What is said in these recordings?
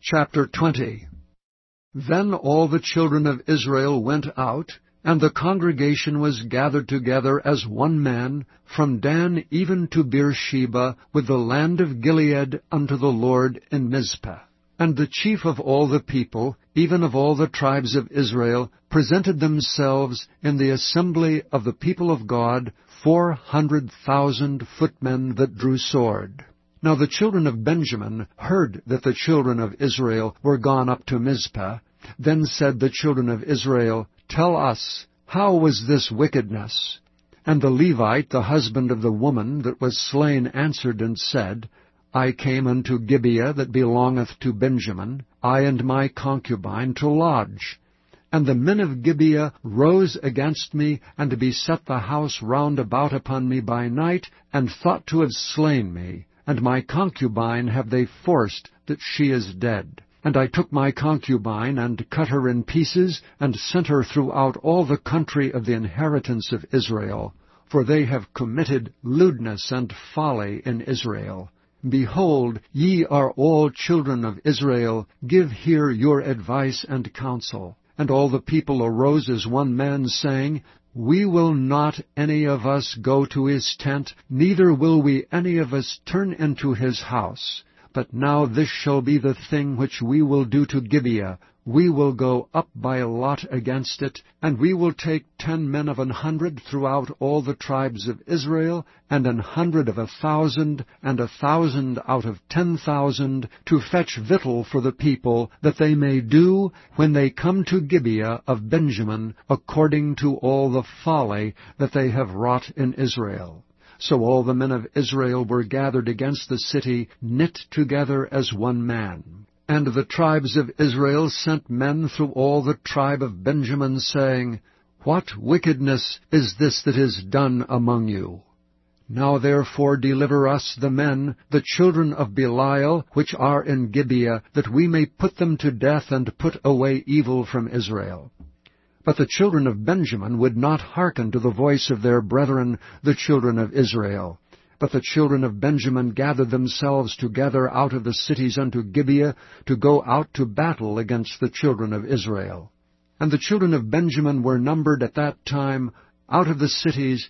Chapter 20. Then all the children of Israel went out, and the congregation was gathered together as one man, from Dan even to Beersheba, with the land of Gilead, unto the Lord in Mizpah. And the chief of all the people, even of all the tribes of Israel, presented themselves in the assembly of the people of God, 400,000 footmen that drew sword. Now the children of Benjamin heard that the children of Israel were gone up to Mizpah. Then said the children of Israel, Tell us, how was this wickedness? And the Levite, the husband of the woman that was slain, answered and said, I came unto Gibeah that belongeth to Benjamin, I and my concubine, to lodge. And the men of Gibeah rose against me, and beset the house round about upon me by night, and thought to have slain me. And my concubine have they forced, that she is dead. And I took my concubine, and cut her in pieces, and sent her throughout all the country of the inheritance of Israel. For they have committed lewdness and folly in Israel. Behold, ye are all children of Israel, give here your advice and counsel. And all the people arose as one man, saying, We will not any of us go to his tent, neither will we any of us turn into his house. But now this shall be the thing which we will do to Gibeah. We will go up by lot against it, and we will take 10 men of 100 throughout all the tribes of Israel, and 100 of 1,000, and 1,000 out of 10,000, to fetch victual for the people, that they may do, when they come to Gibeah of Benjamin, according to all the folly that they have wrought in Israel. So all the men of Israel were gathered against the city, knit together as one man. And the tribes of Israel sent men through all the tribe of Benjamin, saying, What wickedness is this that is done among you? Now therefore deliver us the men, the children of Belial, which are in Gibeah, that we may put them to death, and put away evil from Israel. But the children of Benjamin would not hearken to the voice of their brethren, the children of Israel. But the children of Benjamin gathered themselves together out of the cities unto Gibeah, to go out to battle against the children of Israel. And the children of Benjamin were numbered at that time, out of the cities,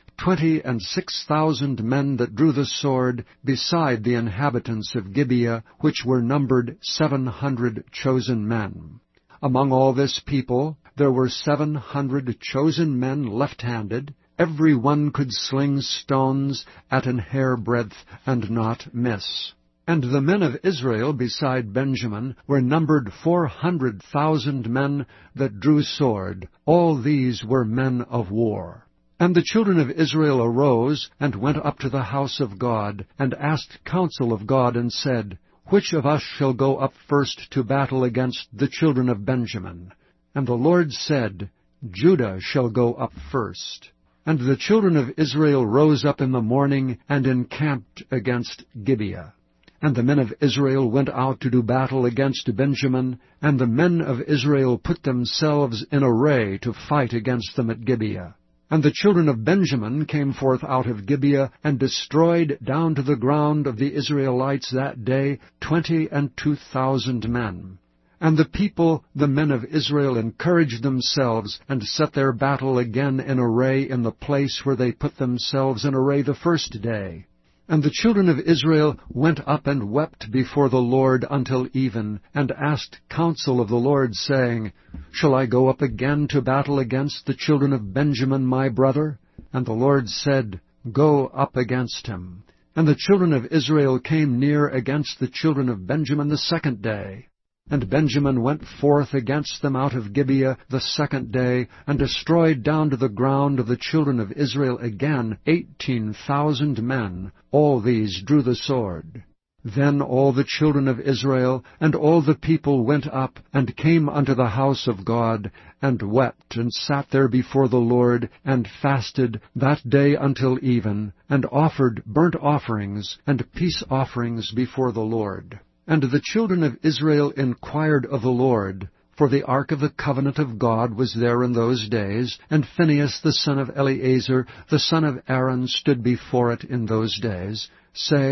26,000 men that drew the sword, beside the inhabitants of Gibeah, which were numbered 700 chosen men. Among all this people there were 700 chosen men left-handed. Every one could sling stones at an hairbreadth, and not miss. And the men of Israel beside Benjamin were numbered 400,000 men that drew sword. All these were men of war. And the children of Israel arose, and went up to the house of God, and asked counsel of God, and said, Which of us shall go up first to battle against the children of Benjamin? And the Lord said, Judah shall go up first. And the children of Israel rose up in the morning, and encamped against Gibeah. And the men of Israel went out to do battle against Benjamin, and the men of Israel put themselves in array to fight against them at Gibeah. And the children of Benjamin came forth out of Gibeah, and destroyed down to the ground of the Israelites that day 22,000 men. And the people, the men of Israel, encouraged themselves, and set their battle again in array in the place where they put themselves in array the first day. And the children of Israel went up and wept before the Lord until even, and asked counsel of the Lord, saying, Shall I go up again to battle against the children of Benjamin my brother? And the Lord said, Go up against him. And the children of Israel came near against the children of Benjamin the second day. And Benjamin went forth against them out of Gibeah the second day, and destroyed down to the ground of the children of Israel again 18,000 men. All these drew the sword. Then all the children of Israel and all the people went up, and came unto the house of God, and wept, and sat there before the Lord, and fasted that day until even, and offered burnt offerings and peace offerings before the Lord. And the children of Israel inquired of the Lord, for the ark of the covenant of God was there in those days, and Phinehas the son of Eleazar, the son of Aaron, stood before it in those days, saying,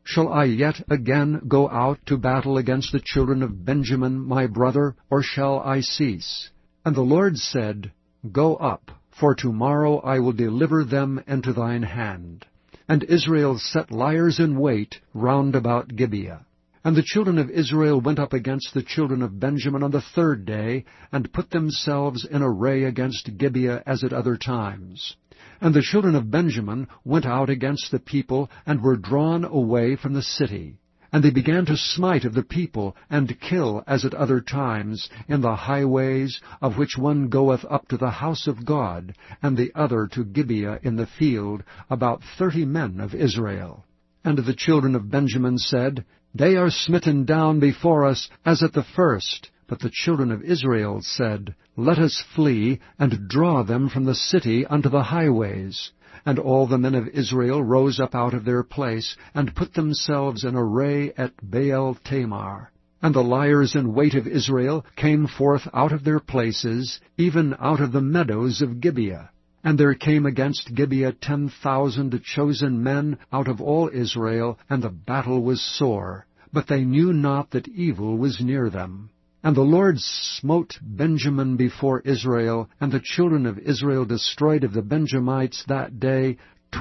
Shall I yet again go out to battle against the children of Benjamin my brother, or shall I cease? And the Lord said, Go up, for tomorrow I will deliver them into thine hand. And Israel set liers in wait round about Gibeah. And the children of Israel went up against the children of Benjamin on the third day, and put themselves in array against Gibeah as at other times. And the children of Benjamin went out against the people, and were drawn away from the city. And they began to smite of the people, and kill as at other times, in the highways, of which one goeth up to the house of God, and the other to Gibeah in the field, about 30 men of Israel. And the children of Benjamin said, They are smitten down before us, as at the first. But the children of Israel said, Let us flee, and draw them from the city unto the highways. And all the men of Israel rose up out of their place, and put themselves in array at Baal Tamar. And the liers in wait of Israel came forth out of their places, even out of the meadows of Gibeah. And there came against Gibeah 10,000 chosen men out of all Israel, and the battle was sore. But they knew not that evil was near them. And the Lord smote Benjamin before Israel, and the children of Israel destroyed of the Benjamites that day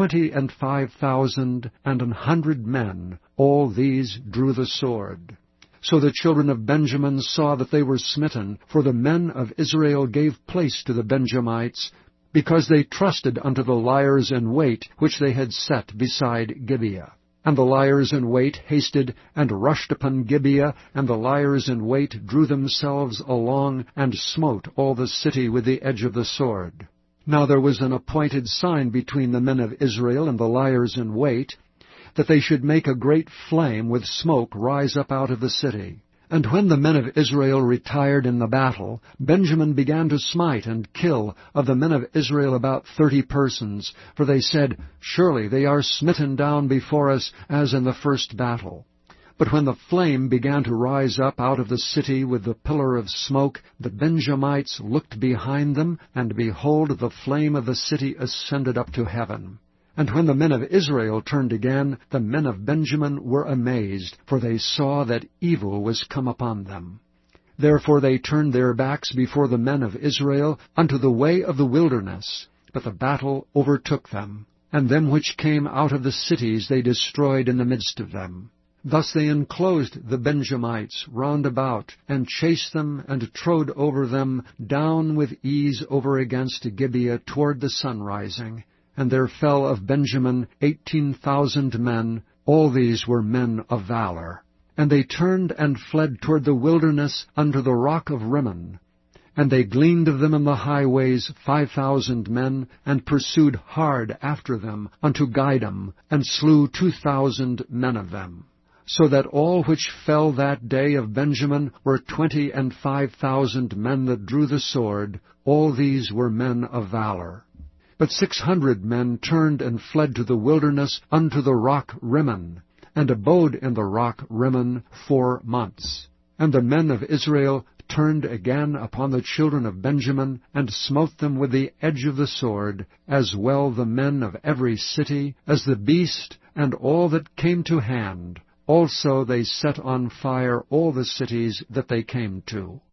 25,000 and 100 men. All these drew the sword. So the children of Benjamin saw that they were smitten, for the men of Israel gave place to the Benjamites, because they trusted unto the liers in wait which they had set beside Gibeah. And the liers in wait hasted and rushed upon Gibeah, and the liers in wait drew themselves along, and smote all the city with the edge of the sword. Now there was an appointed sign between the men of Israel and the liers in wait, that they should make a great flame with smoke rise up out of the city. And when the men of Israel retired in the battle, Benjamin began to smite and kill of the men of Israel about 30 persons, for they said, Surely they are smitten down before us, as in the first battle. But when the flame began to rise up out of the city with the pillar of smoke, the Benjamites looked behind them, and behold, the flame of the city ascended up to heaven. And when the men of Israel turned again, the men of Benjamin were amazed, for they saw that evil was come upon them. Therefore they turned their backs before the men of Israel unto the way of the wilderness. But the battle overtook them, and them which came out of the cities they destroyed in the midst of them. Thus they enclosed the Benjamites round about, and chased them, and trode over them down with ease over against Gibeah toward the sunrising. And there fell of Benjamin 18,000 men. All these were men of valor. And they turned and fled toward the wilderness unto the rock of Rimmon. And they gleaned of them in the highways 5,000 men, and pursued hard after them unto Gidom, and slew 2,000 men of them. So that all which fell that day of Benjamin were 25,000 men that drew the sword. All these were men of valor. But 600 men turned and fled to the wilderness unto the rock Rimmon, and abode in the rock Rimmon 4 months. And the men of Israel turned again upon the children of Benjamin, and smote them with the edge of the sword, as well the men of every city, as the beast, and all that came to hand. Also they set on fire all the cities that they came to.